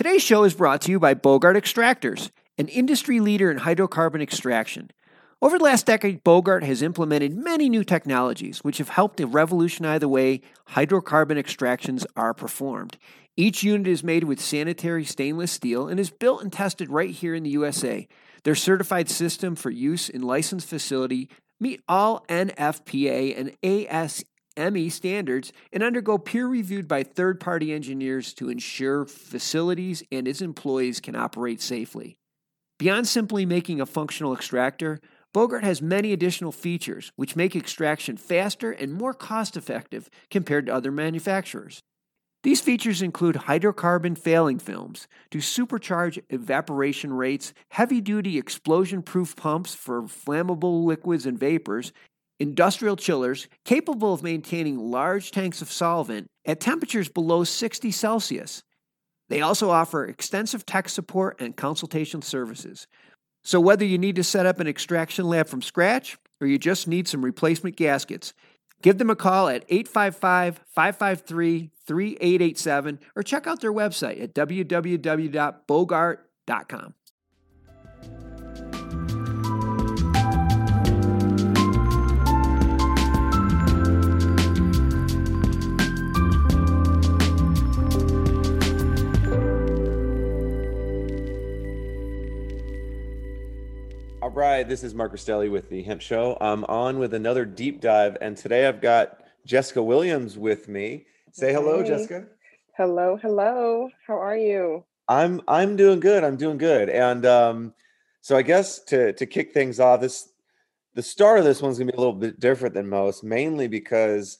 Today's show is brought to you by Bogart Extractors, an industry leader in hydrocarbon extraction. Over the last decade, Bogart has implemented many new technologies which have helped to revolutionize the way hydrocarbon extractions are performed. Each unit is made with sanitary stainless steel and is built and tested right here in the USA. Their certified system for use in licensed facility meet all NFPA and ASME standards and undergo peer reviewed by third-party engineers to ensure facilities and its employees can operate safely. Beyond simply making a functional extractor, Bogart has many additional features which make extraction faster and more cost-effective compared to other manufacturers. These features include hydrocarbon failing films to supercharge evaporation rates, heavy-duty explosion-proof pumps for flammable liquids and vapors, industrial chillers capable of maintaining large tanks of solvent at temperatures below 60 Celsius. They also offer extensive tech support and consultation services. So whether you need to set up an extraction lab from scratch or you just need some replacement gaskets, give them a call at 855-553-3887 or check out their website at www.bogart.com. All right, this is Mark Rastelli with the Hemp Show. I'm on with another deep dive, and today I've got Jessica Williams with me. Say hello, Jessica. Hello. How are you? I'm doing good. And so I guess to kick things off, the start of this one's gonna be a little bit different than most, mainly because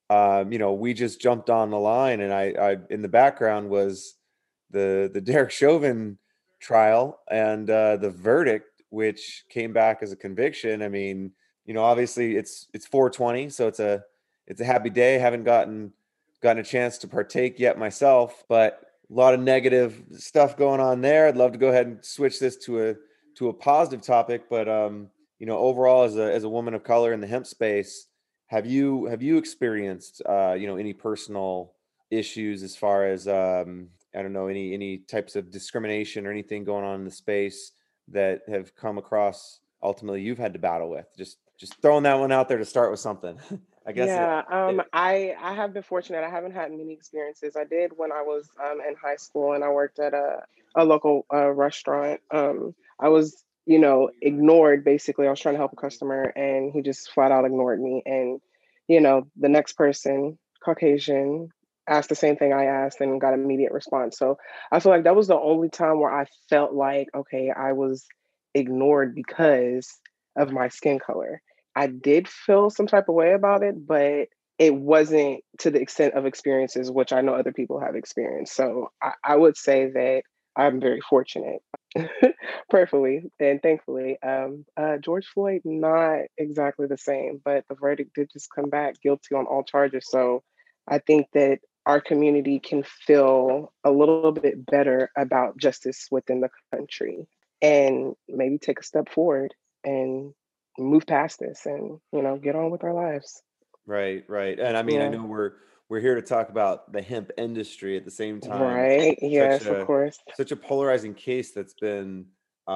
we just jumped on the line, and I in the background was the Derek Chauvin trial and the verdict, which came back as a conviction. I mean, obviously it's 420, so it's a happy day. Haven't gotten a chance to partake yet myself, but a lot of negative stuff going on there. I'd love to go ahead and switch this to a positive topic, but overall as a woman of color in the hemp space, have you experienced any personal issues as far as I don't know, any types of discrimination or anything going on in the space that have come across ultimately you've had to battle with? Just throwing that one out there to start with something. I guess. Yeah, I have been fortunate. I haven't had many experiences. I did when I was in high school and I worked at a local restaurant. I was, ignored basically. I was trying to help a customer and he just flat out ignored me. And, the next person, Caucasian, asked the same thing I asked and got immediate response. So I feel like that was the only time where I felt like, okay, I was ignored because of my skin color. I did feel some type of way about it, but it wasn't to the extent of experiences which I know other people have experienced. So I would say that I'm very fortunate, prayerfully and thankfully. George Floyd, not exactly the same, but the verdict did just come back guilty on all charges. So I think that our community can feel a little bit better about justice within the country and maybe take a step forward and move past this and, get on with our lives. Right. And I mean, I Yeah. know we're here to talk about the hemp industry at the same time. Right. Yes, of course. Such a polarizing case that's been,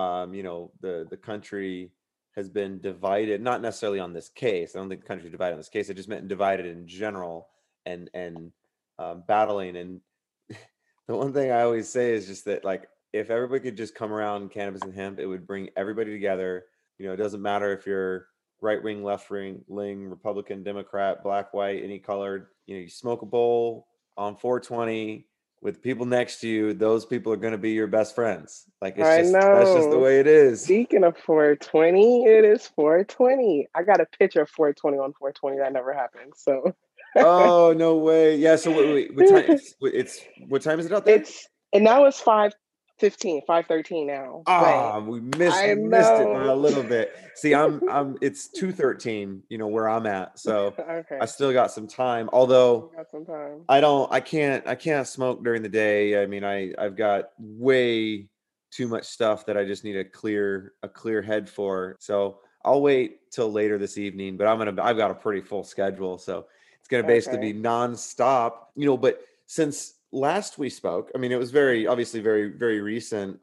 the country has been divided, not necessarily on this case. I don't think the country is divided on this case. It just meant divided in general and battling. And the one thing I always say is just that, like, if everybody could just come around cannabis and hemp, it would bring everybody together. It doesn't matter if you're right wing, left wing, Republican, Democrat, black, white, any colored. You smoke a bowl on 420 with people next to you. Those people are going to be your best friends. Like, that's just the way it is. Speaking of 420, it is 420. I got a picture of 420 on 420. That never happened. So. Oh, no way. Yeah. So wait, what time? What time is it out there? And now it's 5:15, 5:13 now. We missed it by a little bit. See, it's 2:13, where I'm at. So okay. I still got some time. Although I can't smoke during the day. I mean, I've got way too much stuff that I just need a clear head for. So I'll wait till later this evening, but I've got a pretty full schedule. So it's going to basically be nonstop, but since last we spoke, I mean, it was very obviously very, very recent.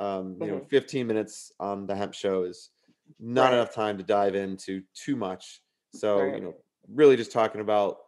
15 minutes on the hemp show is not Right. enough time to dive into too much. So, Right. really just talking about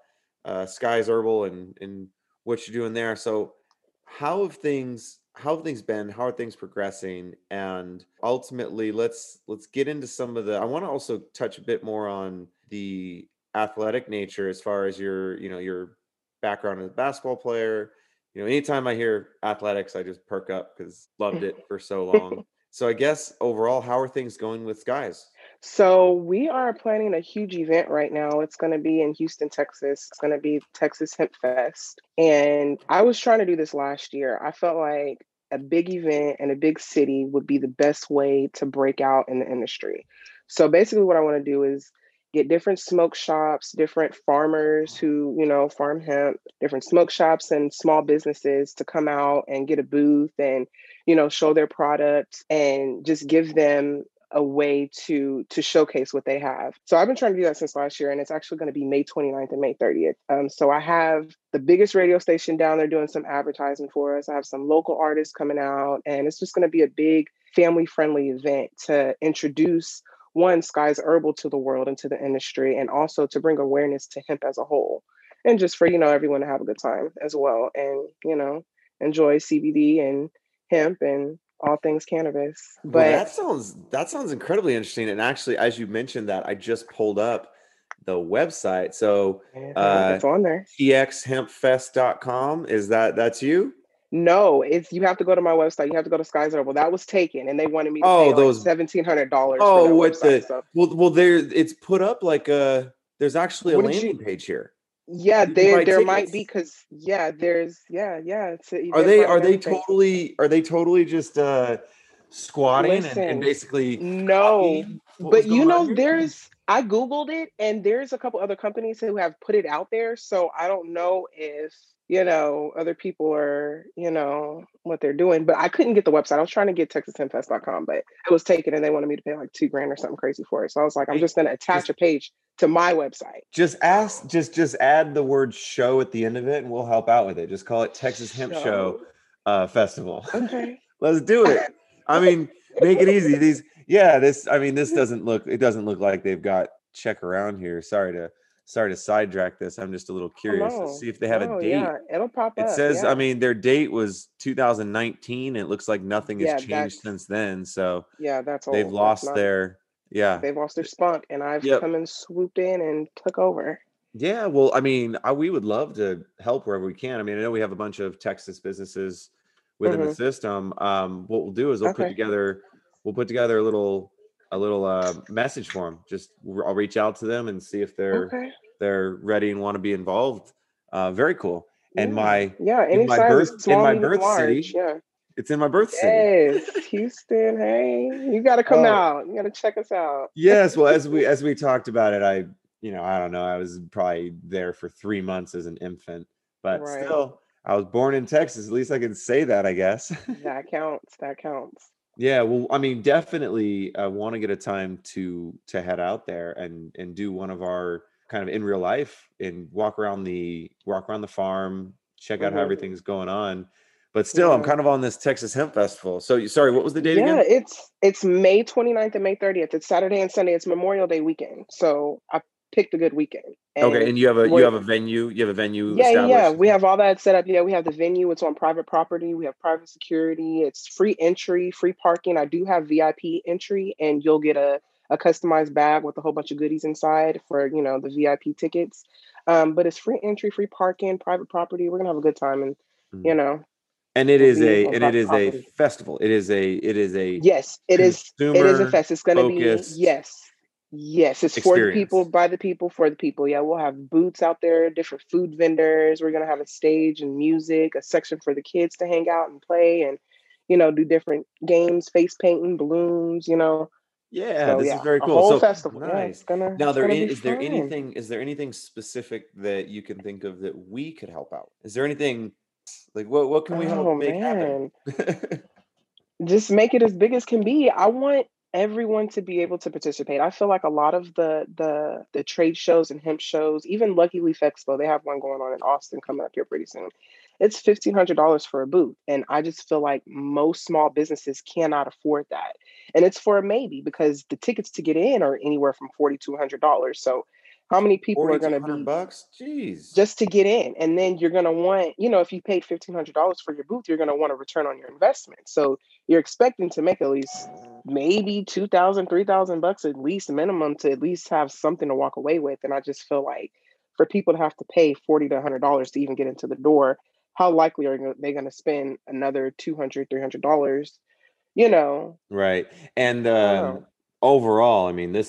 Skies Herbal and what you're doing there. So how have things been? How are things progressing? And ultimately, let's get into some of the I want to also touch a bit more on the athletic nature as far as your background as a basketball player. Anytime I hear athletics, I just perk up because loved it for so long. So I guess overall, how are things going with Skies? So we are planning a huge event right now. It's going to be in Houston, Texas. It's going to be Texas Hemp Fest. And I was trying to do this last year. I felt like a big event in a big city would be the best way to break out in the industry. So basically what I want to do is get different smoke shops, different farmers who, farm hemp, different smoke shops and small businesses to come out and get a booth and, show their products and just give them a way to showcase what they have. So I've been trying to do that since last year, and it's actually going to be May 29th and May 30th. So I have the biggest radio station down there doing some advertising for us. I have some local artists coming out, and it's just going to be a big family-friendly event to introduce one, Skies Herbal to the world and to the industry, and also to bring awareness to hemp as a whole. And just for, everyone to have a good time as well and, enjoy CBD and hemp and all things cannabis. Well, But that sounds incredibly interesting. And actually, as you mentioned that, I just pulled up the website. So it's on there. txhempfest.com. That's you? No, it's you have to go to my website. You have to go to Skies Herbal. That was taken, and they wanted me to Oh, pay like those $1,700 for oh that what website. the So well there it's put up like there's actually a what did you? landing page here. Yeah, You can buy there might be tickets. because there's It's an Are they Eventbrite are and they everything. totally just squatting and Listen, basically no, copying what was but going on here? I Googled it and there's a couple other companies who have put it out there. So I don't know if, other people are, what they're doing, but I couldn't get the website. I was trying to get texashempfest.com, but it was taken and they wanted me to pay like $2,000 or something crazy for it. So I was like, I'm Hey, just going to attach just a page to my website. just add the word show at the end of it and we'll help out with it. Just call it Texas Hemp Show So, Festival. okay. Let's do it. I mean, make it easy. This doesn't look like they've got check around here. Sorry to sidetrack this. I'm just a little Oh, curious. Let's no, see if they have a no, date. yeah, it'll pop It up. says, I Yeah. mean, their date was 2019. It looks like nothing has Yeah, changed since then. So that's they've old. That's lost not yeah. They've lost their spunk, and I've Yep. come and swooped in and took over. Yeah, well, I mean, we would love to help wherever we can. I mean, I know we have a bunch of Texas businesses within the Hmm. system. What we'll do is Okay. we'll put together a little message for them. I'll reach out to them and see if Okay. they're ready and want to be involved. Very cool. And Yeah. my Yeah. in Any my size, birth in small, my medium, birth large. city, Yeah. it's in my birth city. Yes. Houston. Hey, you got to come Oh, out. You got to check us out. yes. Well, as we talked about it, I don't know, I was probably there for 3 months as an infant, but Right. still, I was born in Texas. At least I can say that, I guess. That counts. That counts. Yeah, well, I mean, definitely, I want to get a time to head out there and do one of our kind of in real life and walk around the farm, check out how Hmm. everything's going on. But still, I'm Yeah. kind of on this Texas Hemp Festival. So, sorry, what was the date Yeah. again? It's May 29th and May 30th. It's Saturday and Sunday. It's Memorial Day weekend. So I picked a good weekend. Okay, And and you have we're a venue. You have a venue Yeah. established. We have all that set up. Yeah, we have the venue. It's on private property. We have private security. It's free entry, free parking. I do have VIP entry, and you'll get a customized bag with a whole bunch of goodies inside for the VIP tickets. But it's free entry, free parking, private property. We're gonna have a good time, and you Mhm. know And it we'll is be a on and it private is a property. festival. It is a Yes, it is. It is a consumer fest. It's going to be, focused yes. Yes, it's for the people, experience. by the people, for the people. Yeah, we'll have booths out there, different food vendors. We're going to have a stage and music, a section for the kids to hang out and play and, do different games, face painting, balloons. Yeah, So this is yeah, very a cool. whole So festival. Yeah, nice. Now, it's gonna be is there fun. anything specific that you can think of that we could help out? Is there anything like what can we help Oh make happen? man. Just make it as big as can be. I want everyone to be able to participate. I feel like a lot of the trade shows and hemp shows, even Lucky Leaf Expo, they have one going on in Austin coming up here pretty soon. it's $1,500 for a booth. And I just feel like most small businesses cannot afford that. And it's for a maybe, because the tickets to get in are anywhere from $4,200. So how many people are going to be $4,200? Jeez. just to get in? And then you're going to want, if you paid $1,500 for your booth, you're going to want a return on your investment. So you're expecting to make at least maybe 2,000, 3,000 bucks at least minimum, to at least have something to walk away with. And I just feel like for people to have to pay $40 to $100 to even get into the door, how likely are they going to spend another $200, $300? Right. And I don't know. overall, I mean,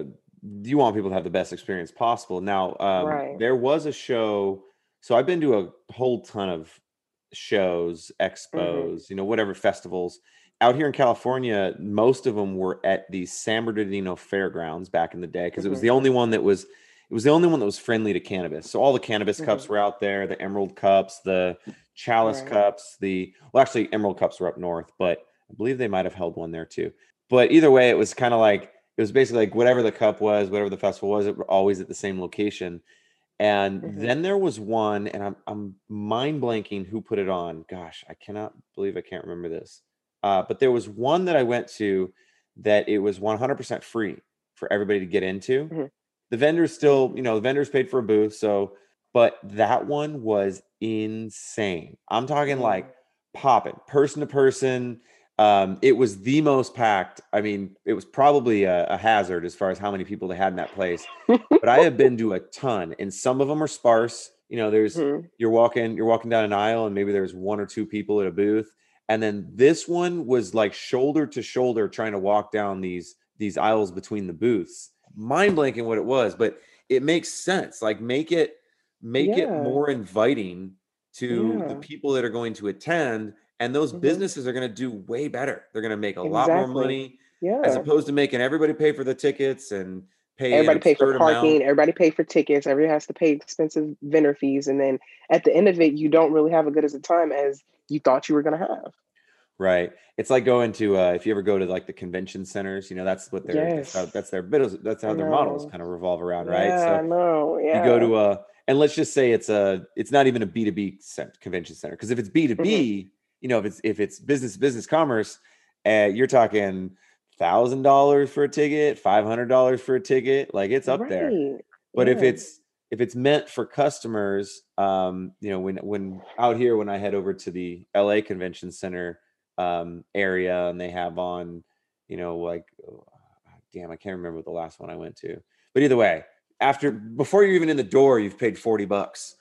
you want people to have the best experience possible. Now, Right. there was a show. So I've been to a whole ton of shows, Mm-hmm. expos, whatever festivals out here in California. Most of them were at the San Bernardino Fairgrounds back in the day, because it was Mm-hmm. the only one that was. It was the only one that was friendly to cannabis. So all the cannabis Mm-hmm. cups were out there, the Emerald cups, the Chalice Right. cups, actually Emerald cups were up north, but I believe they might have held one there too. But either way, it was kind of like, it was basically like whatever the cup was, whatever the festival was, it were always at the same location. And Mm-hmm. then there was one, and I'm mind blanking who put it on. Gosh, I cannot believe I can't remember this. But there was one that I went to that it was 100% free for everybody to get into. Mm-hmm. The vendors still, the vendors paid for a booth. So, but that one was insane. I'm talking Mm-hmm. like popping person to person. It was the most packed. I mean, it was probably a hazard as far as how many people they had in that place. But I have been to a ton, and some of them are sparse. Mm-hmm. You're walking down an aisle, and maybe there's one or two people at a booth. And then this one was like shoulder to shoulder trying to walk down these aisles between the booths. Mind blanking what it was, but it makes sense. Like make it Yeah. more inviting to the Yeah. people that are going to attend, and those Mm-hmm. businesses are going to do way better. They're going to make a lot more Exactly. money, as Yeah. opposed to making everybody pay for the tickets and pay an Everybody pay for absurd amount. parking. Everybody pay for tickets. Everybody has to pay expensive vendor fees. And then at the end of it, you don't really have as good as a time as you thought you were going to have. Right. It's like going to if you ever go to like the convention centers, that's what Yes. that's I how their models know. kind of revolve around, right? Yeah, So I know. you go Yeah. to and let's just say it's not even a B2B convention center, because if it's Hmm. B2B, if it's business to business commerce, you're talking $1,000 for a ticket, $500 for a ticket, like it's up there. Right. But if Yeah. it's meant for customers, when out here, when I head over to the LA Convention Center area, and they have on, like, oh, damn, I can't remember the last one I went to. But either way, before you're even in the door, you've paid $40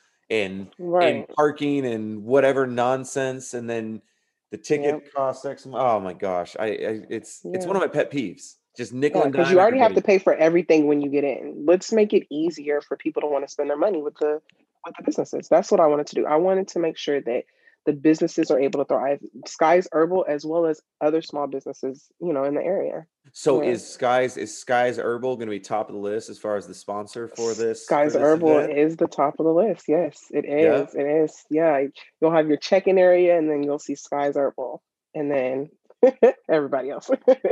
in Right. parking and whatever nonsense, and then the ticket Yep. costs X. Oh my gosh, it's one Yeah. of my pet peeves. Just nickel Yeah. and Because you dime already have everybody. to pay for everything when you get in. Let's make it easier for people to want to spend their money with the businesses. That's what I wanted to do. I wanted to make sure that the businesses are able to thrive. Sky's Herbal as well as other small businesses, in the area. So Yeah. is Skies Herbal going to be top of the list as far as the sponsor for this Sky's for this Herbal event? is the top of the list. Yes, it Yeah, is. It is. Yeah. You'll have your check-in area and then you'll see Sky's Herbal. And then everybody else.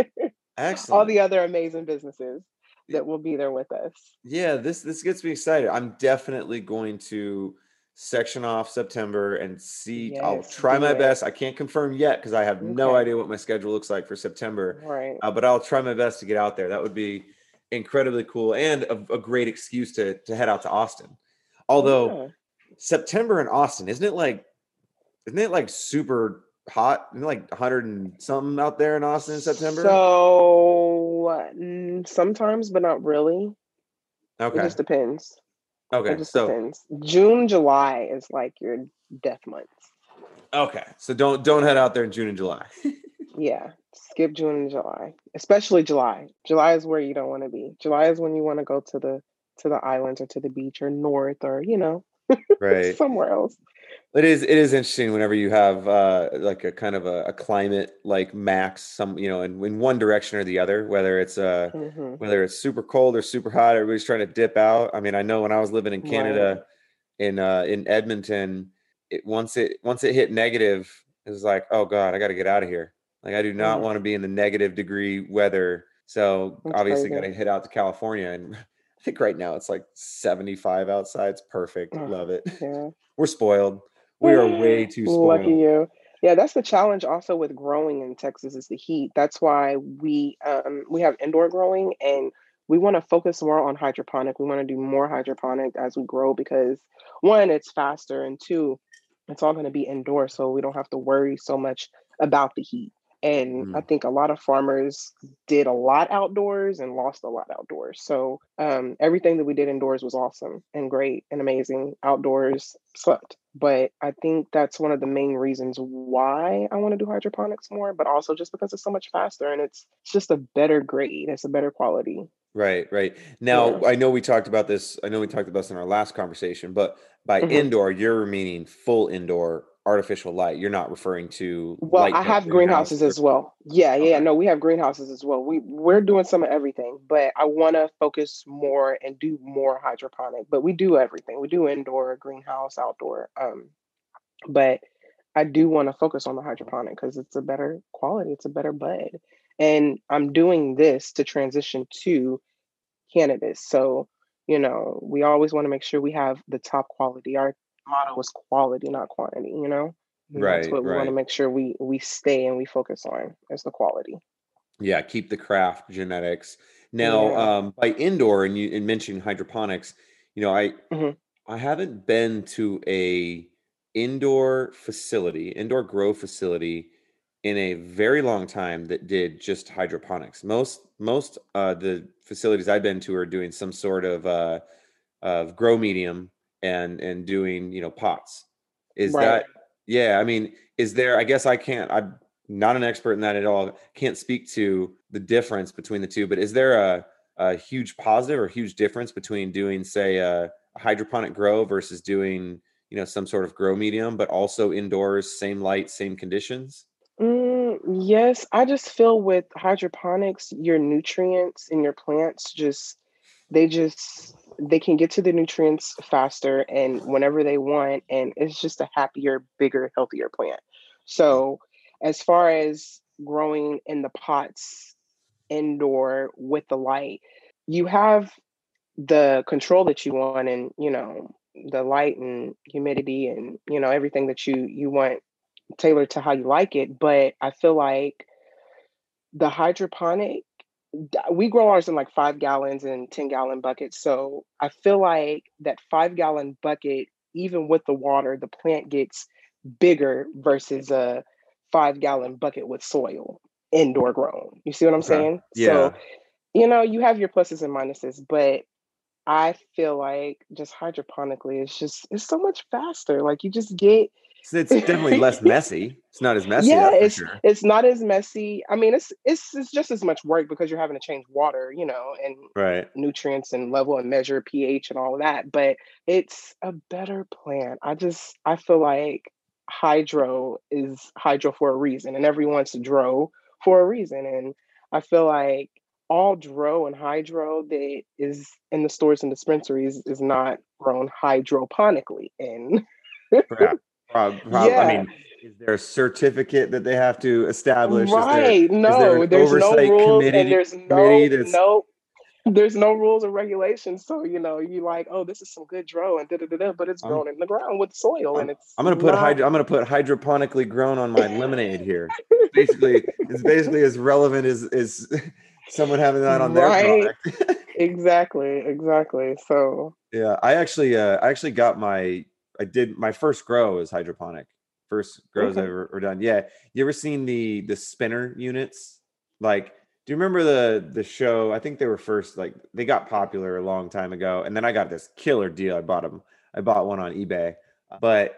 All excellent. the other amazing businesses that will be there with us. Yeah, this gets me excited. I'm definitely going to section off September and see. I'll Yes, try do my it. best. I can't confirm yet because I have no Okay. idea what my schedule looks like for September. Right. But I'll try my best to get out there. That would be incredibly cool, and a great excuse to head out to Austin. Although Yeah. September in Austin, isn't it like super hot? Isn't it like 100 and something out there in Austin in September? So sometimes, but not really. It Okay. just depends. It Okay. just So depends. June, July is like your death months. okay. So don't head out there in June and July. Yeah. Skip June and July. Especially July. July is where you don't want to be. July is when you want to go to the islands or to the beach or north or, Right. somewhere else. It is interesting whenever you have like a kind of a climate like max, some in one direction or the other, Hmm. whether it's super cold or super hot, everybody's trying to dip out. I mean, I know when I was living in Right. Canada, in Edmonton, once it hit negative, it was like, oh God, I got to get out of here. Like, I do not Mm, want to be in the negative degree weather. So that's obviously got crazy. to head out to California, and I think right now it's like 75 outside. It's perfect. Ugh, Love it. yeah. We're spoiled. We are way too Lucky spoiled. you. Yeah, that's the challenge also with growing in Texas is the heat. That's why we have indoor growing and we want to focus more on hydroponic. We want to do more hydroponic as we grow because one, it's faster, and two, it's all going to be indoor, so we don't have to worry so much about the heat. And I Mm. think a lot of farmers did a lot outdoors and lost a lot outdoors. So everything that we did indoors was awesome and great and amazing. Outdoors sucked. But I think that's one of the main reasons why I want to do hydroponics more, but also just because it's so much faster and it's just a better grade. It's a better quality. Right, right. Yeah. Now, I know we talked about this. I know we talked about this in our last conversation, but by Mhm. indoor, you're meaning full indoor artificial light. You're not referring to Well, I light bulb have greenhouse. greenhouses as well. Yeah, yeah, Okay. no, we have greenhouses as well. We're doing some of everything, but I want to focus more and do more hydroponic. But we do everything. We do indoor, greenhouse, outdoor. But I do want to focus on the hydroponic because it's a better quality, it's a better bud. And I'm doing this to transition to cannabis. So, we always want to make sure we have the top quality. Our motto is quality, not quantity, And that's Right, what we want to right. make sure we stay and we focus on is the quality. Yeah, keep the craft genetics. Now, Yeah. by indoor, and you and mentioning hydroponics, you know, I Hmm. I haven't been to a indoor grow facility in a very long time that did just hydroponics. Most the facilities I've been to are doing some sort of grow medium and doing, pots. Is Right. that yeah, I mean, is there I guess I'm not an expert in that at all. Can't speak to the difference between the two, but is there a huge positive or huge difference between doing, say, a hydroponic grow versus doing, some sort of grow medium, but also indoors, same light, same conditions? Yes, I just feel with hydroponics, your nutrients in your plants they can get to the nutrients faster and whenever they want, and it's just a happier, bigger, healthier plant. So, as far as growing in the pots indoor with the light, you have the control that you want and the light and humidity and everything that you want tailored to how you like it. But I feel like the hydroponic, we grow ours in like 5 gallons and 10-gallon buckets. So I feel like that 5 gallon bucket, even with the water, the plant gets bigger versus a 5 gallon bucket with soil indoor grown. You see what I'm Okay. saying? So, Yeah. you have your pluses and minuses, but I feel like just hydroponically, it's so much faster. Like you just get So it's definitely less messy. It's not as messy, yeah, that's for sure. it's not as messy. I mean, it's just as much work because you're having to change water, and Right. nutrients and level and measure pH and all of that. But it's a better plant. I feel like hydro is hydro for a reason, and everyone's dro for a reason. And I feel like all dro and hydro that is in the stores and dispensaries is not grown hydroponically. And Perhaps. I yeah. mean, is there a certificate that they have to establish? Right. Is there No, an there's no oversight rules and committee that's there's no rules or regulations. So, you like, oh, this is some good dro and da da da da, but it's I'm grown in the ground with soil I'm and it's I'm gonna put not hydroponically grown on my lemonade here. It's basically as relevant as someone having that on their right. product. Exactly, exactly. So Yeah, I actually got I did my first grow as hydroponic. First grows I okay. ever done. Yeah. You ever seen the spinner units? Like, do you remember the show? I think they were first, like, they got popular a long time ago, and then I got this killer deal. I bought one on eBay. But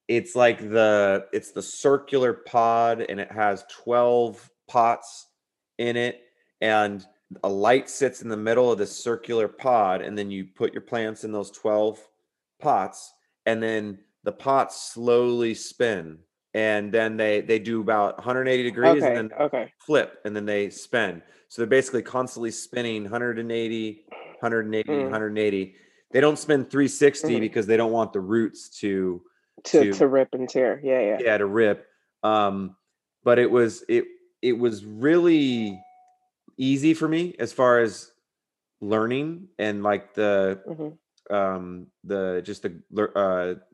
it's the circular pod, and it has 12 pots in it, and a light sits in the middle of the circular pod, and then you put your plants in those 12 pots, and then the pots slowly spin, and then they do about 180 degrees, and Okay, then they okay. flip, and then they spin. So they're basically constantly spinning 180, 180, Mm, 180. They don't spin 360 mhm. because they don't want the roots to To to to rip and tear. Yeah, yeah. yeah, to rip. Um, but it was really easy for me as far as learning, and like the Hmm. just the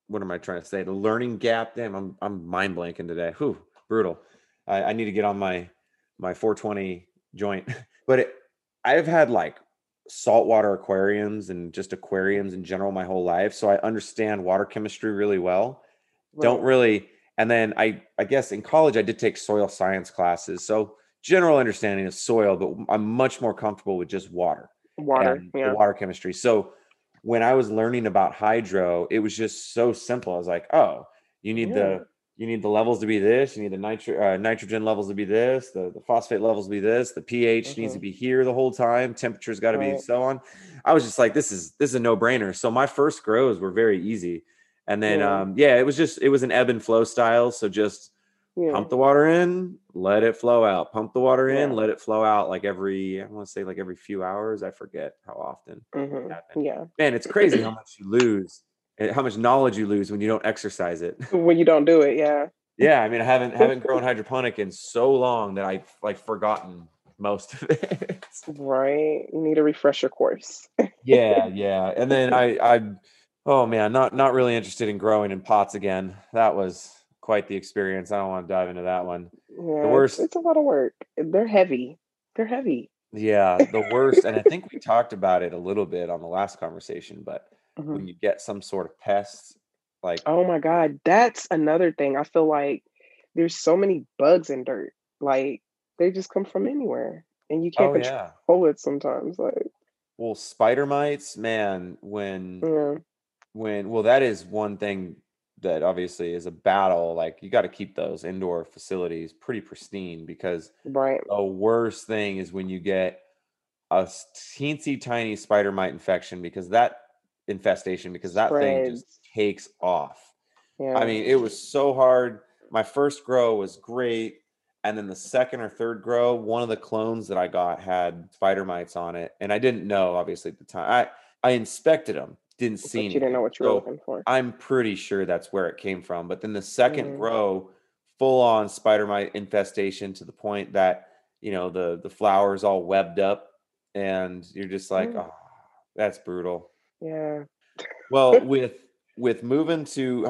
what am I trying to say? The learning gap. Damn, I'm mind blanking today. Whew, brutal. I need to get on my 420 joint. But I've had like saltwater aquariums and just aquariums in general my whole life, so I understand water chemistry really well. Don't Right. really. And then I guess in college I did take soil science classes, so general understanding of soil, but I'm much more comfortable with just water Water. and the Yeah. water chemistry. So when I was learning about hydro, it was just so simple. I was like, oh, you need Yeah. the levels to be this, you need the nitrogen levels to be this, the phosphate levels to be this, the pH needs to Hmm. be here the whole time, temperature's got to be Right. so on. I was just like, this is a no-brainer. So my first grows were very easy. And then Yeah. yeah, it was an ebb and flow style. So just Yeah. pump the water in, let it flow out. Pump the water in, Yeah. let it flow out, like I want to say like every few hours. I forget how often it Hmm. happened. Yeah. Man, it's crazy how much you lose, how much knowledge you lose when you don't exercise it. When you don't do it, yeah. Yeah, I mean, I haven't grown hydroponic in so long that I've like forgotten most of it. Right. You need a refresher course. Yeah, yeah. And then oh man, not really interested in growing in pots again. That was quite the experience. I don't want to dive into that one. The Yeah, worst, it's a lot of work. They're heavy. They're heavy. yeah, the worst, and I think we talked about it a little bit on the last conversation, but Mhm. when you get some sort of pests, like, Oh my God, that's another thing. I feel like there's so many bugs in dirt. Like they just come from anywhere, and you can't oh yeah, control it sometimes. Like, well, spider mites, man, yeah, well, that is one thing that obviously is a battle. Like, you got to keep those indoor facilities pretty pristine, because right. the worst thing is when you get a teensy tiny spider mite infection, because that thing just Spreads. takes off. I Yeah. mean, it was so hard. My first grow was great. And then the second or third grow, one of the clones that I got had spider mites on it. And I didn't know, obviously, at the time. I inspected them, didn't see But you didn't know anything. what you were So looking for. I'm pretty sure that's where it came from. But then the second Mm, grow, full on spider mite infestation, to the point that, the flowers all webbed up. And you're just like, mm, oh, that's brutal. yeah. Well, with moving to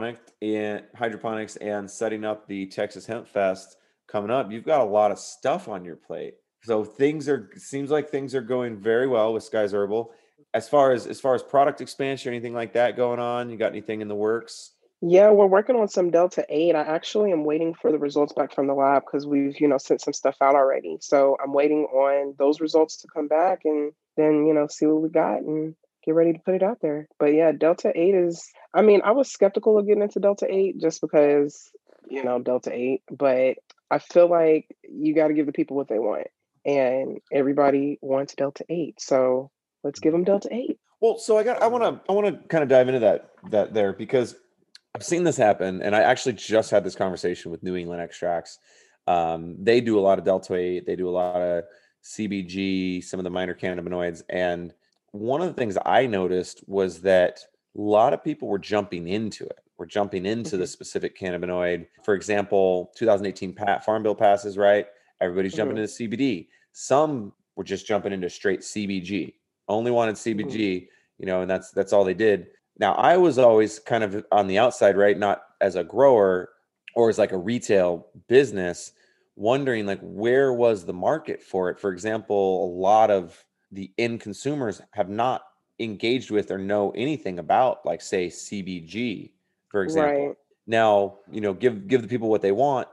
hydroponics and setting up the Texas Hemp Fest coming up, you've got a lot of stuff on your plate. So seems like things are going very well with Skies Herbal. As far as product expansion or anything like that going on, you got anything in the works? Yeah, we're working on some Delta 8. I actually am waiting for the results back from the lab because we've, sent some stuff out already. So I'm waiting on those results to come back and then, see what we got and get ready to put it out there. But yeah, Delta 8 I mean, I was skeptical of getting into Delta 8 just because, Delta 8, but I feel like you got to give the people what they want. And everybody wants Delta 8. So let's give them Delta 8. Well, so I want to kind of dive into that there, because I've seen this happen, and I actually just had this conversation with New England Extracts. They do a lot of Delta 8, they do a lot of CBG, some of the minor cannabinoids, and one of the things I noticed was that a lot of people were jumping into it. We're jumping into the Hmm. specific cannabinoid. For example, 2018 Farm Bill passes, right? Everybody's jumping Hmm. into CBD. Some were just jumping into straight CBG. Only wanted Hmm. CBG, and that's all they did. Now, I was always kind of on the outside, right? Not as a grower or as like a retail business, wondering like, where was the market for it? For example, a lot of the end consumers have not engaged with or know anything about, like, say, CBG, for example. Right. Now, give the people what they want.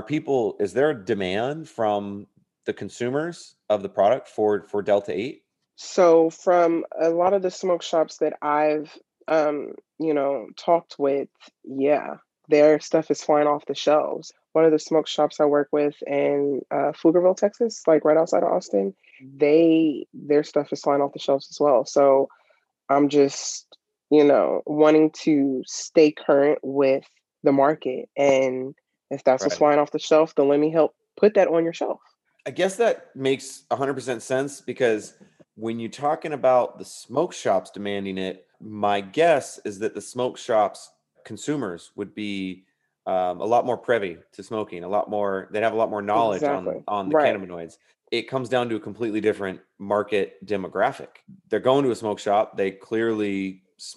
Is there a demand from the consumers of the product for Delta 8? So from a lot of the smoke shops that I've talked with, yeah, their stuff is flying off the shelves. One of the smoke shops I work with in Pflugerville, Texas, like right outside of Austin, their stuff is flying off the shelves as well. So I'm just, wanting to stay current with the market. And if that's what's Right. flying off the shelf, then let me help put that on your shelf. I guess that makes 100% sense, because when you're talking about the smoke shops demanding it, my guess is that the smoke shops consumers would be a lot more privy to smoking, they'd have a lot more knowledge on Exactly. on the Right. cannabinoids. It comes down to a completely different market demographic. They're going to a smoke shop, they clearly smoke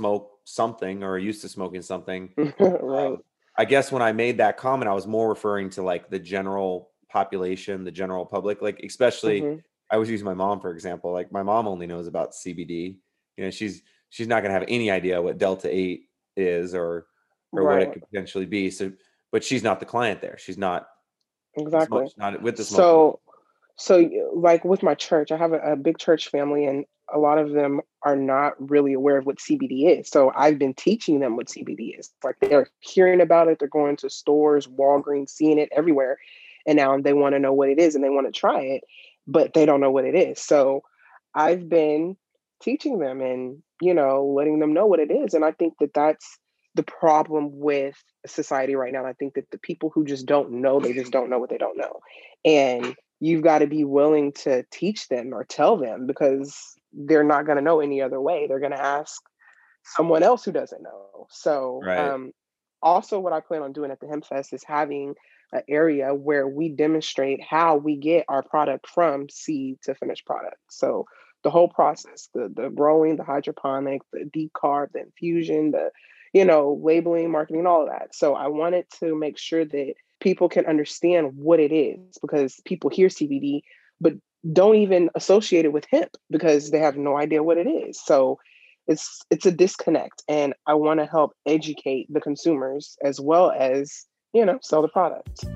something or are used to smoking something. Right. I guess when I made that comment, I was more referring to like the general population, the general public, like especially Hmm. I was using my mom, for example. Like my mom only knows about CBD. She's not gonna have any idea what Delta 8 is or what it Right. could potentially be. So, but she's not the client there. She's not Exactly. she's not with the smoking. So, like with my church, I have a big church family, and a lot of them are not really aware of what CBD is. So I've been teaching them what CBD is. Like they're hearing about it, they're going to stores, Walgreens, seeing it everywhere, and now they want to know what it is and they want to try it, but they don't know what it is. So I've been teaching them and letting them know what it is, and I think that that's the problem with society right now. And I think that the people who just don't know, they just don't know what they don't know, and you've got to be willing to teach them or tell them because they're not going to know any other way. They're going to ask someone else who doesn't know. So, Right. also, what I plan on doing at the Hemp Fest is having an area where we demonstrate how we get our product from seed to finished product. So, the whole process, the growing, the hydroponic, the decarb, the infusion, the labeling, marketing, all of that. So I wanted to make sure that people can understand what it is because people hear CBD but don't even associate it with hemp because they have no idea what it is. So it's a disconnect, and I want to help educate the consumers as well as sell the product.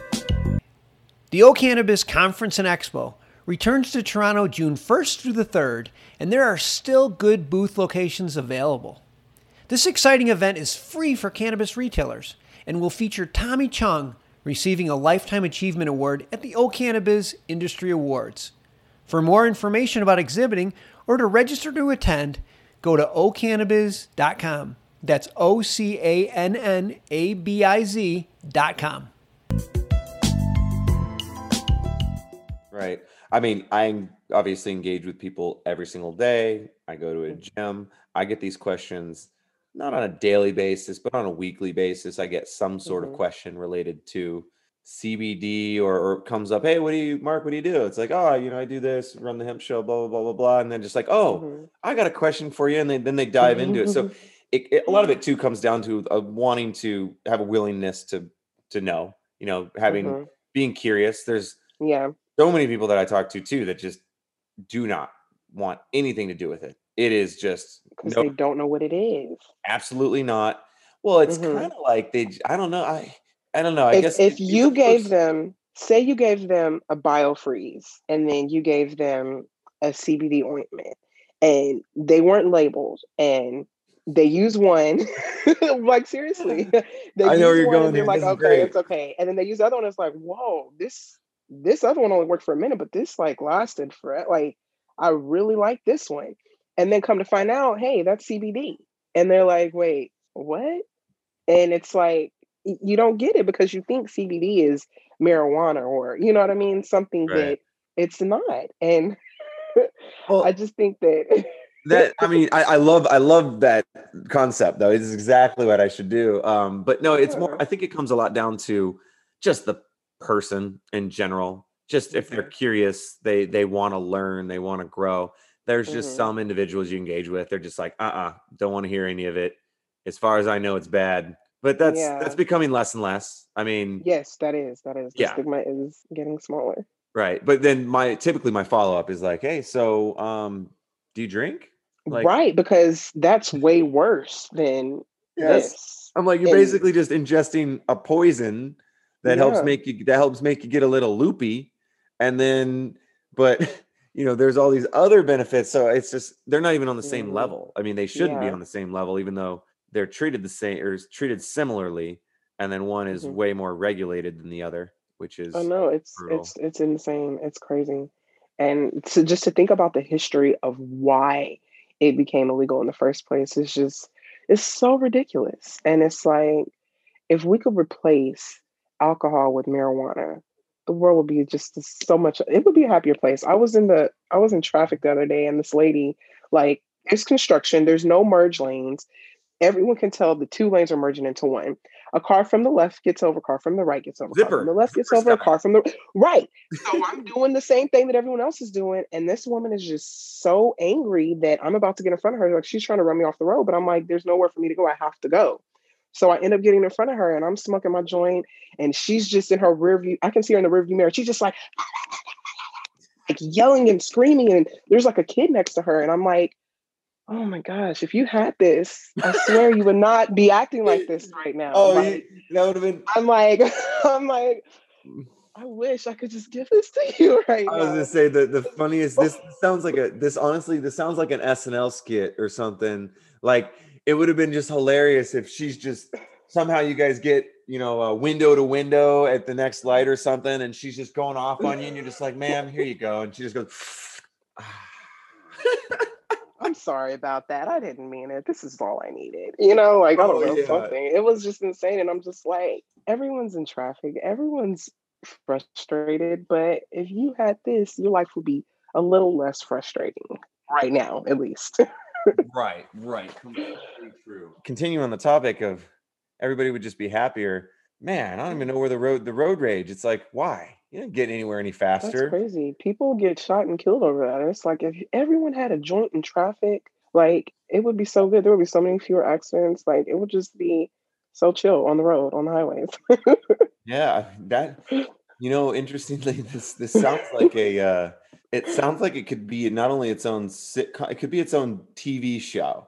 The O Cannabis Conference and Expo returns to Toronto June 1st through the 3rd, and there are still good booth locations available. This exciting event is free for cannabis retailers and will feature Tommy Chung receiving a Lifetime Achievement Award at the O Cannabis Industry Awards. For more information about exhibiting or to register to attend, go to ocannabis.com. That's OCANNABIZ.com. Right. I mean, I obviously engage with people every single day. I go to a gym. I get these questions not on a daily basis, but on a weekly basis. I get some sort of Mm-hmm. question related to CBD or it comes up, hey, Mark, what do you do? It's like, oh, I do this, run the hemp show, blah, blah, blah, blah, blah. And then just like, oh, I got a question for you. And then they dive into it. So a lot of it too comes down to wanting to have a willingness to know, being curious. There's Yeah, so many people that I talk to too that just do not want anything to do with it. It is just because no, they don't know what it is. absolutely not. Well, it's Mm-hmm. kind of like I don't know. I don't know. I guess If it's a you gave person. them, say you gave them a biofreeze and then you gave them a CBD ointment and they weren't labeled and they use one, like seriously, they I know where use you're one and going they're here. like, This is okay, great. it's okay. And then they use the other one, it's like, whoa, this other one only worked for a minute, but this like lasted for like, I really like this one. And then come to find out, hey, that's CBD. And they're like, wait, what? And it's like, you don't get it because you think CBD is marijuana or, you know what I mean? Something Right. that it's not. And I Well, just think that, I mean, I love that concept though. It's exactly what I should do. But no, it's more, yeah. I think it comes a lot down to just the person in general. Just if they're Mhm. curious, they want to learn, they want to grow. There's just Mhm. some individuals you engage with, they're just like, don't want to hear any of it. As far as I know, it's bad. But that's Yeah. becoming less and less. I mean, Yes, that is. That is. The yeah, stigma is getting smaller. right. But then typically my follow-up is like, hey, so do you drink? Like, Right, because that's way worse than yes. this. I'm like, you're And basically just ingesting a poison yeah. that helps make you get a little loopy. And then, but there's all these other benefits. So it's just they're not even on the same Mhm. level. I mean, they shouldn't be Yeah. on the same level, even though they're treated the same or treated similarly. And then one is Mhm. way more regulated than the other, which I is know it's brutal. it's it's insane. It's crazy. And to think about the history of why it became illegal in the first place is just it's so ridiculous. And it's like if we could replace alcohol with marijuana, the world would be just so much it would be a happier place. I was in traffic the other day and this lady like there's construction, there's no merge lanes. Everyone can tell the two lanes are merging into one. A car from the left gets over, car from the right gets over, car from the left gets over, a car from the right. So I'm doing the same thing that everyone else is doing. And this woman is just so angry that I'm about to get in front of her. Like, she's trying to run me off the road, but I'm like, there's nowhere for me to go. I have to go. So I end up getting in front of her and I'm smoking my joint and she's just in her rear view. I can see her in the rear view mirror. She's just like yelling and screaming. And there's like a kid next to her. And I'm like, oh my gosh, if you had this, I swear you would not be acting like this right now. Oh, like, that would have been. I'm like, I wish I could just give this to you right now. I was gonna say the funniest. This sounds like this sounds like an SNL skit or something. Like, it would have been just hilarious if she's just somehow you guys get, window to window at the next light or something, and she's just going off on you, and you're just like, ma'am, here you go, and she just goes. I'm sorry about that. I didn't mean it. This is all I needed. I don't know, something. It was just insane. And I'm just like, everyone's in traffic. Everyone's frustrated. But if you had this, your life would be a little less frustrating right now, at least. Right. Completely true. Continue on the topic of everybody would just be happier. Man, I don't even know where the road rage. It's like, why? You don't get anywhere any faster. That's crazy. People get shot and killed over that. It's like, if everyone had a joint in traffic, like, it would be so good. There would be so many fewer accidents. Like, it would just be so chill on the road, on the highways. Yeah, that, interestingly, this sounds like it sounds like it could be not only its own sitcom, it could be its own TV show.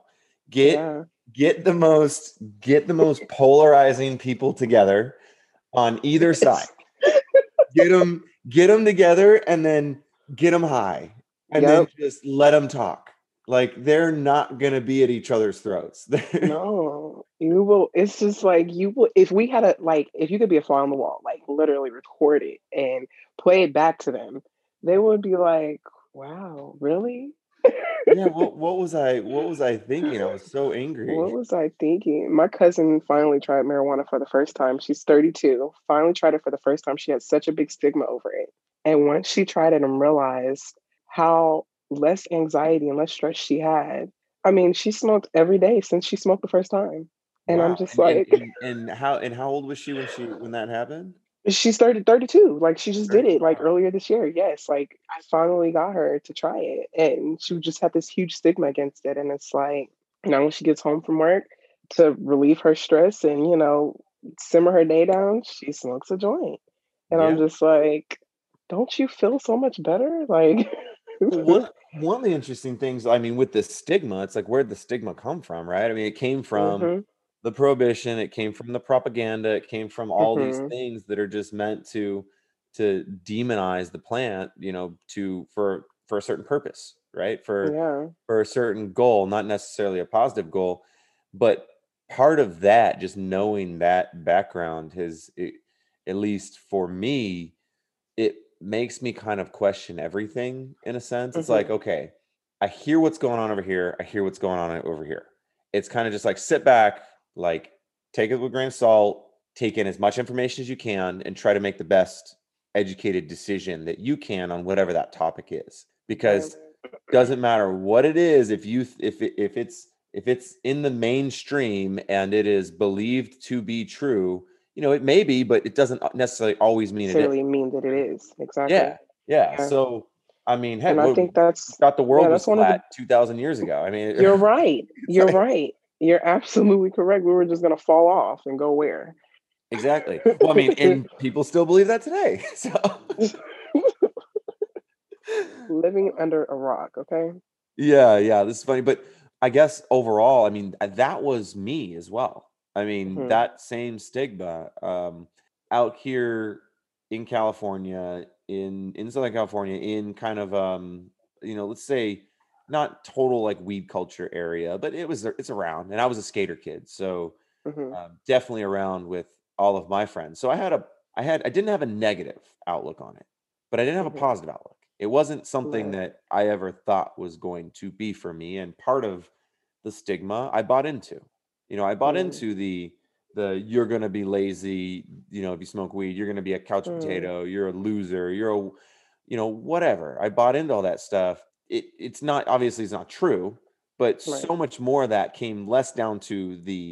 Get the most polarizing people together on either side. Get them together and then get them high and then just let them talk. Like, they're not going to be at each other's throats. No, you will. It's just like, you will, if we had if you could be a fly on the wall, like, literally record it and play it back to them, they would be like, wow, really? Yeah, what was I thinking? I was so angry. What was I thinking? My cousin finally tried marijuana for the first time. She's 32. Finally tried it for the first time. She had such a big stigma over it. And once she tried it and realized how less anxiety and less stress she had, I mean, she smoked every day since she smoked the first time. And wow. I'm just and how old was she when that happened? She started 32. Like, she just did it earlier this year. Yes. Like, I finally got her to try it. And she just had this huge stigma against it. And it's like, now when she gets home from work, to relieve her stress and, simmer her day down, she smokes a joint. And I'm just like, don't you feel so much better? Like, one of the interesting things, I mean, with the stigma, it's like, where'd the stigma come from, right? I mean, it came from the prohibition, it came from the propaganda, it came from all these things that are just meant to demonize the plant, for a certain purpose, right? For a certain goal, not necessarily a positive goal, but part of that, just knowing that background at least for me, it makes me kind of question everything in a sense. It's like, okay, I hear what's going on over here. I hear what's going on over here. It's kind of just like, sit back, like, take it with a grain of salt, take in as much information as you can, and try to make the best educated decision that you can on whatever that topic is. Because it doesn't matter what it is, if it's in the mainstream and it is believed to be true, it may be, but it doesn't necessarily always mean mean that it is. Exactly. Yeah. So, I mean, heck, I think that's thought the world was flat 2,000 years ago. I mean, you're right. You're right. You're absolutely correct. We were just going to fall off and go where? Exactly. Well, I mean, and people still believe that today. So, living under a rock. Okay. Yeah. This is funny, but I guess overall, I mean, that was me as well. I mean, that same stigma out here in California, in Southern California, in kind of let's say not total like weed culture area, but it's around. And I was a skater kid, so definitely around with all of my friends. So I didn't have a negative outlook on it, but I didn't have a positive outlook. It wasn't something that I ever thought was going to be for me, and part of the stigma I bought into. I bought into the you're going to be lazy, if you smoke weed, you're going to be a couch potato, you're a loser, you're a, whatever. I bought into all that stuff. It's not, obviously it's not true, but so much more of that came less down to the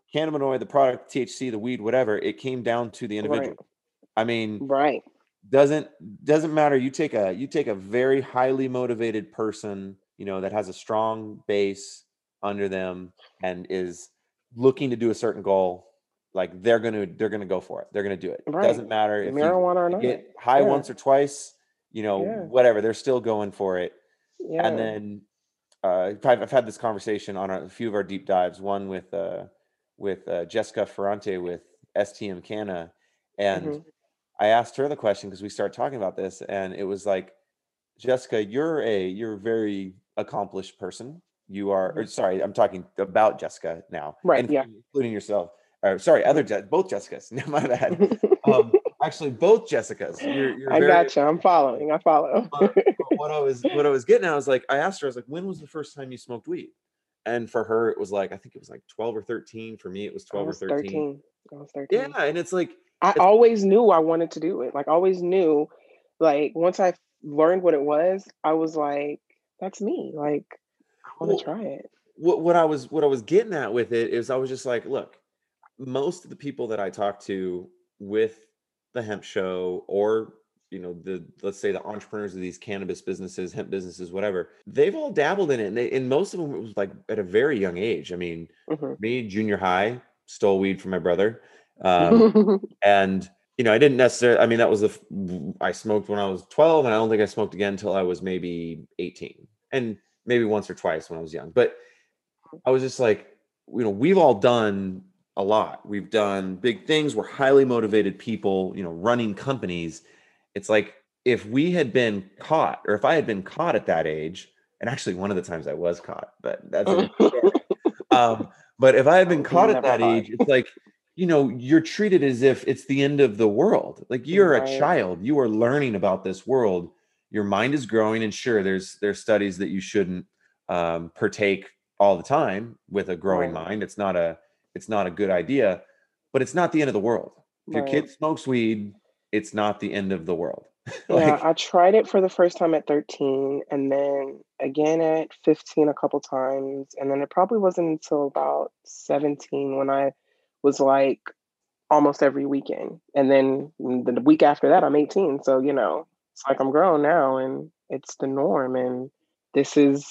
cannabinoid, the product, THC, the weed, whatever, it came down to the individual. Right. I mean, Right. doesn't matter. You take a very highly motivated person, that has a strong base under them and is looking to do a certain goal, like they're gonna go for it. They're gonna do it. Right. Doesn't matter if Marijuana or you not. get high Yeah. once or twice, Yeah. whatever. They're still going for it. Yeah. And then I've had this conversation on a few of our deep dives. One with Jessica Ferrante with STM Canna, and Mhm. I asked her the question because we started talking about this, and it was like, Jessica, you're a very accomplished person. You are, or Mhm. sorry, I'm talking about Jessica now, Right. Yeah. including yourself. Or sorry, both Jessicas. No, my bad. Actually, both Jessicas. You're I very. gotcha. I'm following. I follow. But what I was getting at, I was like, I asked her, I was like, when was the first time you smoked weed? And for her, it was like, I think it was like 12 or 13. For me, it was 12 or 13. I was 13. Yeah, and it's like, I always knew I wanted to do it. Like, always knew. Like, once I learned what it was, I was like, that's me. Like, I want well, to try it. what I was getting at with it is, I was just like, look, most of the people that I talk to with the hemp show, or let's say the entrepreneurs of these cannabis businesses, hemp businesses, whatever, they've all dabbled in it, and most of them, it was like at a very young age. I mean, me, junior high, stole weed from my brother, and I didn't necessarily. I mean, that was I smoked when I was 12, and I don't think I smoked again until I was maybe 18, and maybe once or twice when I was young. But I was just like, we've all done a lot. We've done big things. We're highly motivated people, running companies. It's like, if we had been caught, or if I had been caught at that age, and actually one of the times I was caught, but that's a different story. But if I had been caught at that age, it's like, you're treated as if it's the end of the world. Like, you're a child. You are learning about this world. Your mind is growing, and sure, there's studies that you shouldn't partake all the time with a growing mind. It's not a good idea, but it's not the end of the world. If your kid smokes weed, it's not the end of the world. Yeah, I tried it for the first time at 13, and then again at 15 a couple times, and then it probably wasn't until about 17 when I was like almost every weekend. And then the week after that, I'm 18. So, it's like I'm grown now, and it's the norm. And this is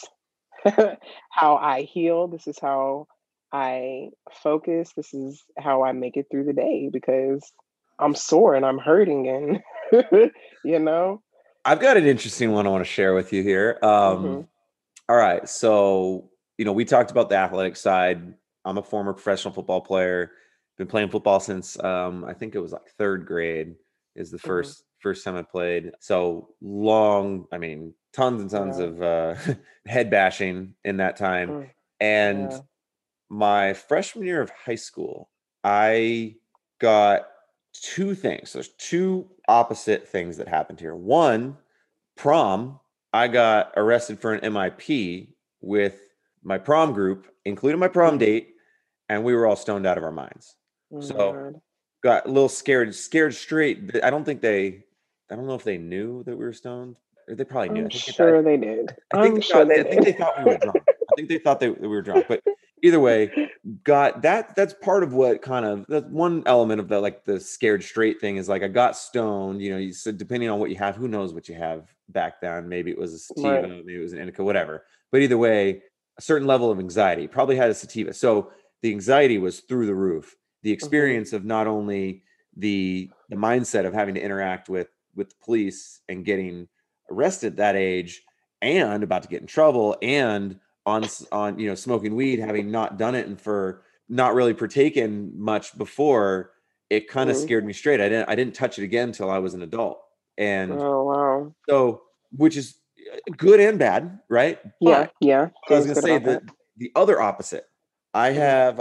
how I heal. This is how I focus. This is how I make it through the day, because I'm sore and I'm hurting, and I've got an interesting one I want to share with you here. All right. So, we talked about the athletic side. I'm a former professional football player. Been playing football since I think it was like third grade is the first time I played. So long, I mean, tons and tons of head bashing in that time. And my freshman year of high school, I got two things. There's two opposite things that happened here. One, prom, I got arrested for an MIP with my prom group, including my prom date, and we were all stoned out of our minds. So got a little scared straight. I don't know if they knew that we were stoned. Or they probably knew. I'm sure they did. I think they thought we were drunk. I think they thought that we were drunk. But either way, that's part of what that's one element of the scared straight thing is, like, I got stoned. You said, depending on what you have, who knows what you have back then. Maybe it was a sativa, maybe it was an indica, whatever. But either way, a certain level of anxiety, probably had a sativa. So the anxiety was through the roof. The experience of not only the mindset of having to interact with the police and getting arrested at that age, and about to get in trouble, and on smoking weed, having not done it and for not really partaken much before, it kind of scared me straight. I didn't touch it again until I was an adult. And so, which is good and bad, right? But yeah. I was gonna say that the other opposite, I have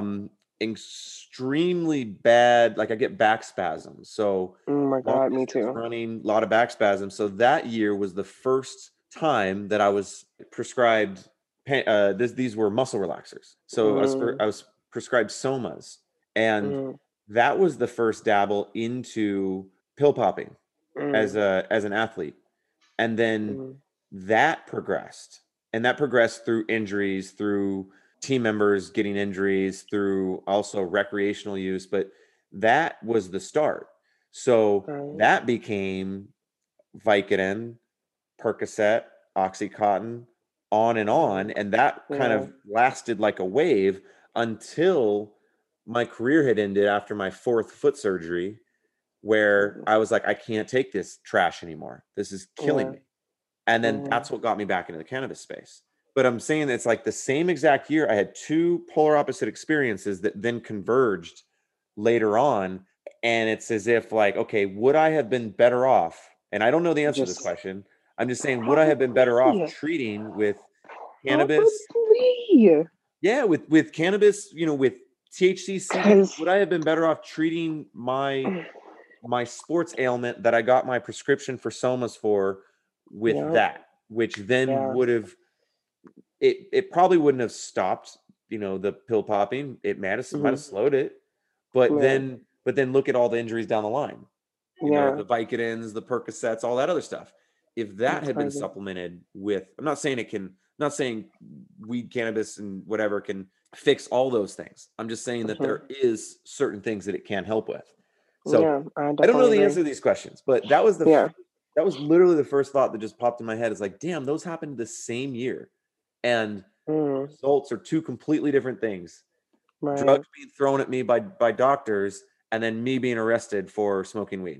extremely bad, like, I get back spasms. So oh my God, me too. running, a lot of back spasms. So that year was the first time that I was prescribed these were muscle relaxers. So I was prescribed somas, and that was the first dabble into pill popping as an athlete. And then that progressed through injuries, through team members getting injuries through also recreational use, but that was the start. So that became Vicodin, Percocet, Oxycontin, on and on. And that kind of lasted like a wave until my career had ended after my 4th foot surgery, where I was like, I can't take this trash anymore. This is killing me. And then that's what got me back into the cannabis space. But I'm saying that it's like the same exact year. I had 2 polar opposite experiences that then converged later on. And it's as if like, okay, would I have been better off? And I don't know the answer to this question. I'm just saying, would I have been better off treating with cannabis? Yeah, with cannabis, with THC, CBD, would I have been better off treating my sports ailment that I got my prescription for Somas for with that, which then would have, it probably wouldn't have stopped, the pill popping. It might have slowed it, but then look at all the injuries down the line, the Vicodins, the Percocets, all that other stuff. If that had been supplemented with, I'm not saying weed, cannabis, and whatever can fix all those things. I'm just saying that there is certain things that it can help with. So I don't know the answer to these questions, but that was that was literally the first thought that just popped in my head. It's like, damn, those happened the same year, and results are 2 completely different things. Drugs being thrown at me by doctors, and then me being arrested for smoking weed.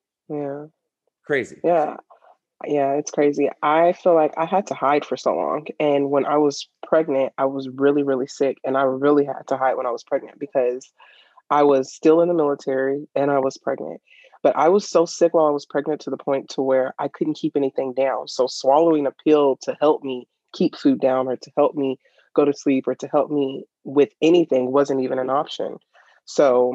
Crazy. Yeah, it's crazy. I feel like I had to hide for so long. And when I was pregnant, I was really, really sick. And I really had to hide when I was pregnant because I was still in the military and I was pregnant. But I was so sick while I was pregnant to the point to where I couldn't keep anything down. So swallowing a pill to help me keep food down or to help me go to sleep or to help me with anything wasn't even an option. So,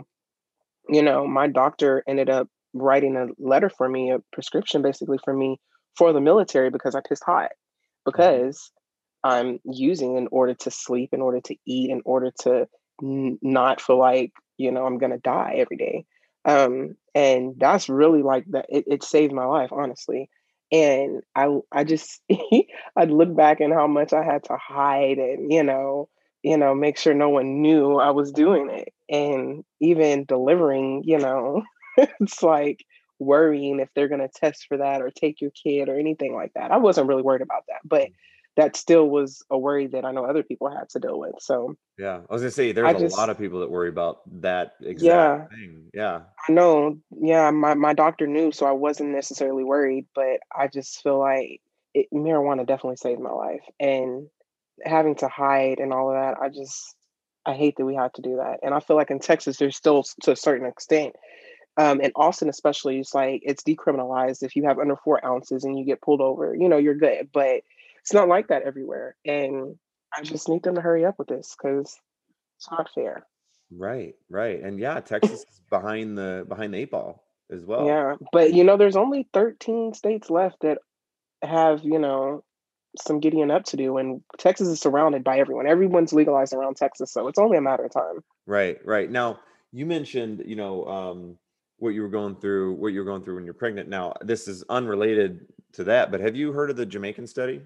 my doctor ended up writing a letter for me, a prescription basically for me for the military because I pissed hot, because I'm using in order to sleep, in order to eat, in order to not feel like, I'm going to die every day. And that's really like that. It saved my life, honestly. And I just, I'd look back and how much I had to hide and, make sure no one knew I was doing it. And even delivering, it's like worrying if they're going to test for that or take your kid or anything like that. I wasn't really worried about that, but that still was a worry that I know other people had to deal with. So yeah, I was gonna say there's a lot of people that worry about that exact thing. Yeah, I know. Yeah, my doctor knew, so I wasn't necessarily worried, but I just feel like marijuana definitely saved my life, and having to hide and all of that, I hate that we had to do that. And I feel like in Texas, there's still to a certain extent. In Austin, especially, it's like it's decriminalized. If you have under 4 ounces and you get pulled over, you're good. But it's not like that everywhere. And I just need them to hurry up with this because it's not fair. Right. And Texas is behind the 8 ball as well. Yeah. But there's only 13 states left that have, some getting up to do. And Texas is surrounded by everyone. Everyone's legalized around Texas. So it's only a matter of time. Right. Now, you mentioned, what you were going through when you're pregnant. Now, this is unrelated to that, but have you heard of the Jamaican study?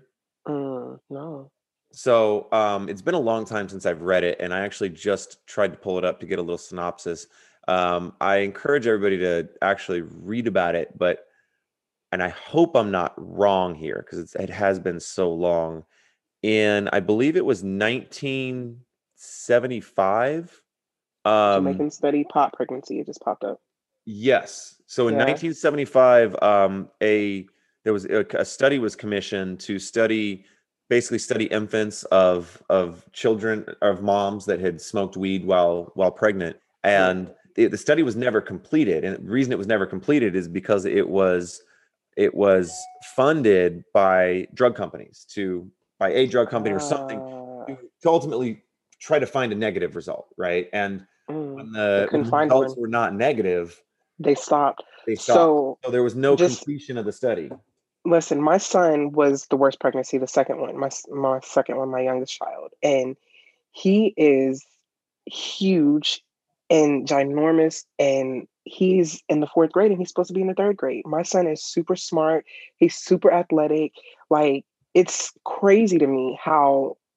No. So it's been a long time since I've read it, and I actually just tried to pull it up to get a little synopsis. I encourage everybody to actually read about it, and I hope I'm not wrong here because it has been so long. And I believe it was 1975. Jamaican study, pot pregnancy. It just popped up. Yes. So in 1975, there was a study was commissioned to study infants of children of moms that had smoked weed while pregnant, and the study was never completed. And the reason it was never completed is because it was funded by drug companies by a drug company or something to ultimately try to find a negative result, right? And when the results were not negative, they stopped. So there was no completion of the study. Listen, my son was the worst pregnancy, the second one, my second one, my youngest child. And he is huge and ginormous, and he's in the 4th grade and he's supposed to be in the 3rd grade. My son is super smart. He's super athletic. Like, it's crazy to me how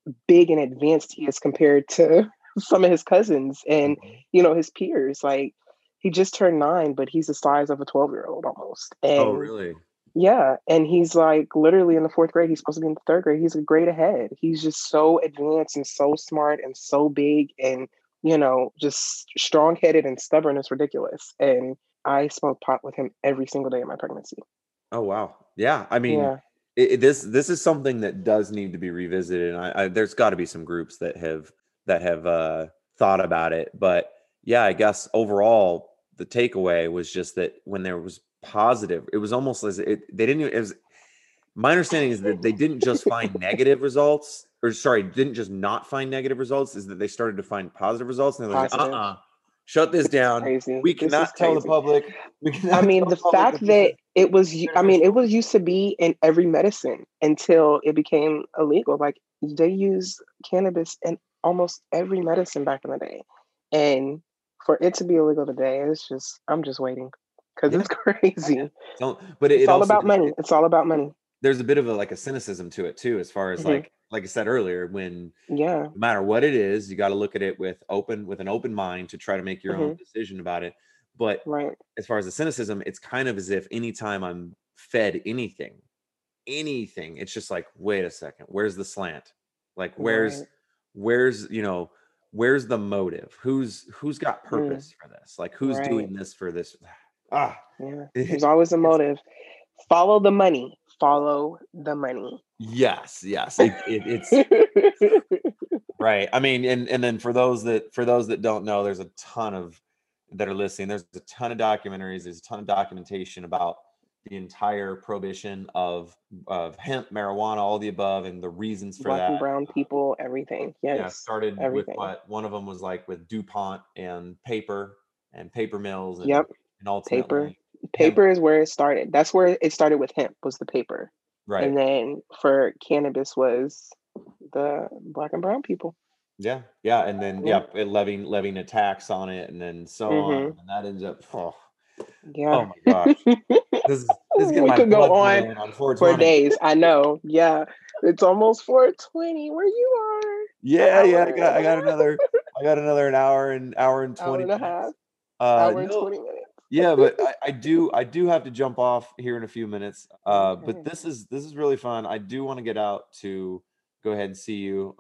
big and advanced he is compared to some of his cousins and, Mhm. his peers. Like, he just turned 9, but he's the size of a 12-year-old almost. Oh, And really? yeah, and he's like literally in the 4th grade. He's supposed to be in the 3rd grade. He's a grade ahead. He's just so advanced and so smart and so big and, just strong headed and stubborn. It's ridiculous. And I smoked pot with him every single day of my pregnancy. Oh, wow. Yeah. I mean, Yeah. this is something that does need to be revisited. And there's got to be some groups that have thought about it. But yeah, I guess overall, the takeaway was just that when there was positive, it was almost as they didn't, it was, my understanding is that they didn't just find negative results, or sorry, didn't just not find negative results, is that they started to find positive results. And they're like, Positive. shut this This is down. crazy. We This is cannot tell the crazy. public. We I cannot mean, tell the the public fact that that this it was, it was used to be in every medicine until it became illegal. Like, they use cannabis in almost every medicine back in the day. And for it to be illegal today, I'm just waiting because Yeah. it's crazy. But It's it all also about money. It's all about money. there's a bit of a cynicism to it too, as far as Mhm. like I said earlier, when Yeah. no matter what it is, you got to look at it with an open mind to try to make your own Mhm. decision about it. But Right. as far as the cynicism, it's kind of as if anytime I'm fed anything, it's just like, wait a second, where's the slant? Like, Right. where's where's the motive? Who's got Mm. purpose for this? Like, who's Right. doing this for this? Ah, Yeah. There's always a it's motive. Follow the money. Follow the money. yes. It's right. I mean, and then for those that don't know, there's a ton of that are listening. There's a ton of documentaries. There's a ton of documentation about the entire prohibition of hemp, marijuana, all the above, and the reasons for Black that. and brown people, everything. Yeah, Yes. started with Everything. what one of them was like with DuPont and paper mills, Yep. and Paper. ultimately hemp. Paper is where it started. That's where it started with hemp, was the paper. Right. And then for cannabis was the black and brown people. Yeah. And then Yeah. levying a tax on it, and then so on, Mm-hmm. and that ends up. Oh Yeah. my gosh. This is getting We my could go blood on boiling on for 420. days. I know. Yeah. It's almost 4:20 where you are. Yeah, An yeah. hour and a I got half. another an hour and Hour 20 and a half. minutes. Hour and No, 20 minutes. yeah, but I do have to jump off here in a few minutes. But Okay. this is really fun. I do want to get out to go ahead and see you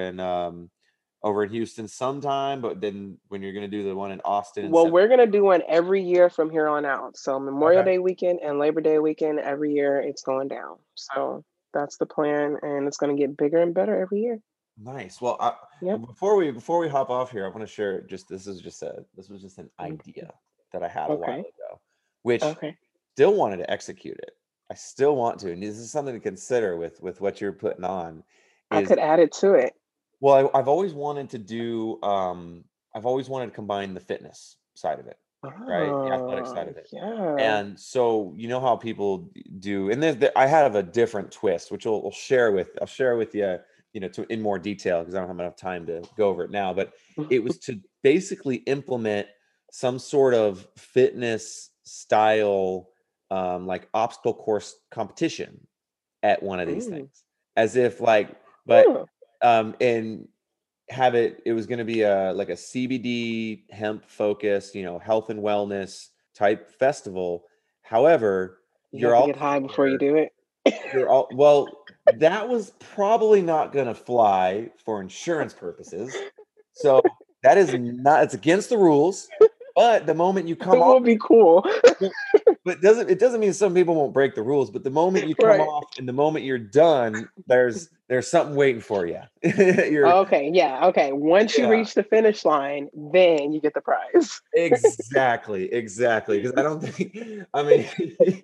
over in Houston sometime, but then when you're gonna do the one in Austin in Well, September. we're gonna do one every year from here on out. So Memorial Okay. Day weekend and Labor Day weekend, every year it's going down. So that's the plan, and it's gonna get bigger and better every year. Nice. Well, Yep. before we hop off here, I want to share this was just an Mm. idea that I had a while Okay. ago, which Okay. still wanted to execute it. I still want to, and this is something to consider with what you're putting on. I Is could add it to it. well, I've always wanted to do. I've always wanted to combine the fitness side of it, right? The athletic side Oh, of it. yeah. And so you know how people do, and I have a different twist, which I'll share with you, in more detail because I don't have enough time to go over it now. But it was to basically implement some sort of fitness style, like obstacle course competition at one of these Mm. things, as if but Huh. and have it was going to be like a CBD hemp focused, health and wellness type festival. However, You you're have to also get high before you there. do it. You're all well. That was probably not going to fly for insurance purposes. So that is not. It's against the rules. But the moment you It come off, will be cool. but it doesn't mean some people won't break the rules. But the moment you come Right. off and the moment you're done, there's something waiting for you. You're Okay. Yeah. Okay. Once you yeah. reach the finish line, then you get the prize. Exactly. Because I don't think. I mean,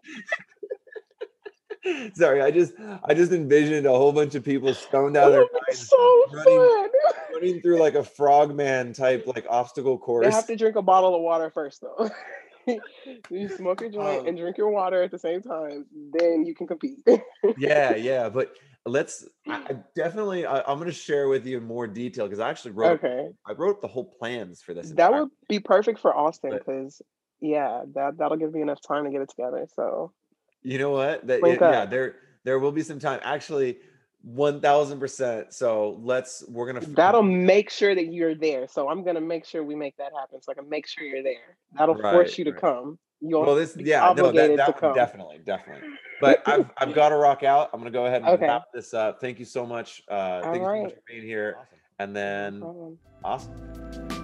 sorry. I just envisioned a whole bunch of people stoned out of It their would be minds, so running fun. through like a frogman type obstacle They have course. to drink a bottle of water first, though. You smoke your joint Um, and drink your water at the same time, then you can compete. yeah. But I definitely. I'm going to share with you in more detail because I actually Okay. wrote up the whole plans for this That entire. would be perfect for Austin But because, yeah, that'll give me enough time to get it together. So you know what? link Yeah, up. there will be some time. Actually, 1000%. So we're gonna. That'll make sure that you're there. So I'm gonna make sure we make that happen. So I can make sure you're there. That'll Right, force you to right. come. Well, You'll be no, obligated to that one come. definitely. But I've got to rock out. I'm gonna go ahead and Okay. wrap this up. Thank you so much. Thank you so much right. for being here. Awesome. And then, No problem. awesome.